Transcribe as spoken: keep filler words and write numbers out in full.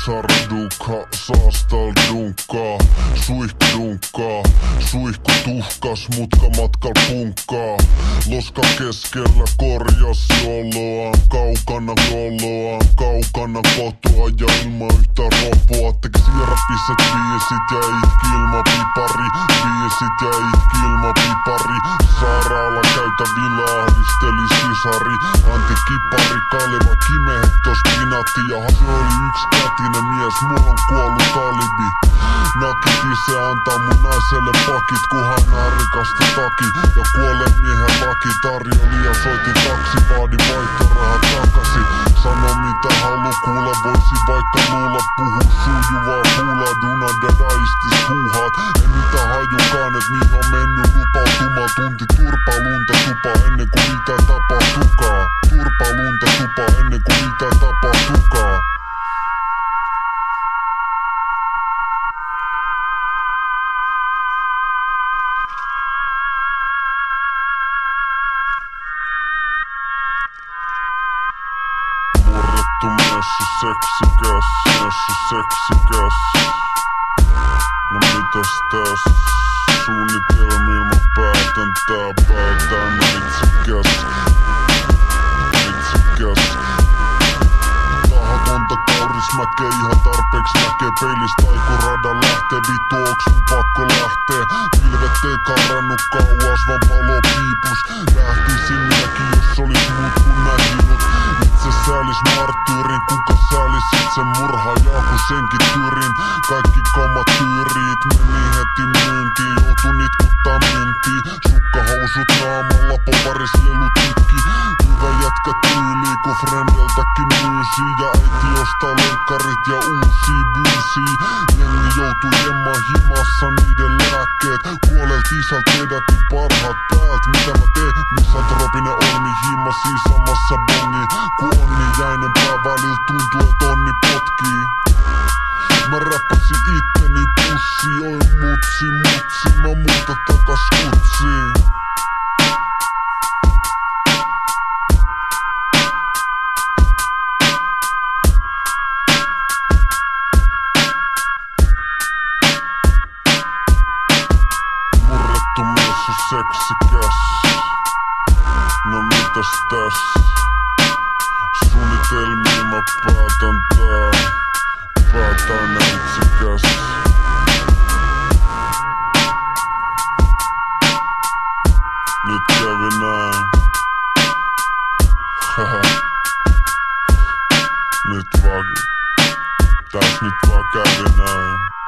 Sarduka, saastal dunkaa, suihkudunkaa, suihku tuhkas, mutka matkal punkkaa. Loska keskellä korjasi oloaan, kaukana oloaan, kaukana kotoa ja ilman yhtä ropoa. Teki sierapiset biisit ja itki ilman pipari, biisit ja itki ilman pipari. Sairaala käytävillä ahdisteli sisari, Antti Kipari, Kaleva Kimehtos Pinatti. Ja se oli yksikätinen mies, mulla on kuollut alibi. Nakiti se antaa mun naiselle pakit, kun hän rikasta taki. Ja kuolleen miehen laki tarjoli ja soitin taksi, vaadin vaihtorahat takasi. Sano mitä halu kuule, voisi vaikka luulla, puhu sujuvaa puulaa, duna dadaistis huuhaat. En mitä hajukaan, et mihin on mennyt lupautuma. Tunti turpa lunta tupa ennen kuin mitä tapahtukaa. Turpa lunta tupa ennen kuin mitä tapahtukaa. Murrettu messu seksikäs, messu seksikäs. No mitäs täs? Suunnitelmilla päätän tää, päätän itsekäs. Itsekäs. Tahatonta kaurismäkeä ihan tarpeeksi näkee peilistä, ei kun radan lähtee. Vittu onks mun pakko lähtee? Pilvet ei karannut kauas, vaan palo piipus. Lähtisin minäkin jos olis muut kun nähinut. Itse säälis marttyyrin, kuka säälis itse murhaajaa kun senkin tyrin. Kaikki kamat tyyriit meni heti myyntiin, joutun itkuttaa myntiin. Sukkahousut naamalla, povaris lelut tykki. Hyvä jätkä tyyli kun Frendeltäkin myysi. Ja äiti ostaa lenkkarit ja uusia byysiä. Jengi joutuu jemmaan himassa niiden lääkkeet. Kuolelt isältä vedätin parhaat päältä. Mitä mä teen? Misantropinen olmi himmasi samassa bongi. Kun onni jäinen pää välillä tuntuu et onni potkii. Mä räppäsin itteni pussi. Oi mutsi mutsi, mä muuta takas kutsiin. Murrettu mies on seksikäs. No mitäs täs? Suunnitelmiin mä päätän tää, päätän itsekäs. Nyt kävi näin. Haha. Nyt vaan, täs nyt vaan kävi näin.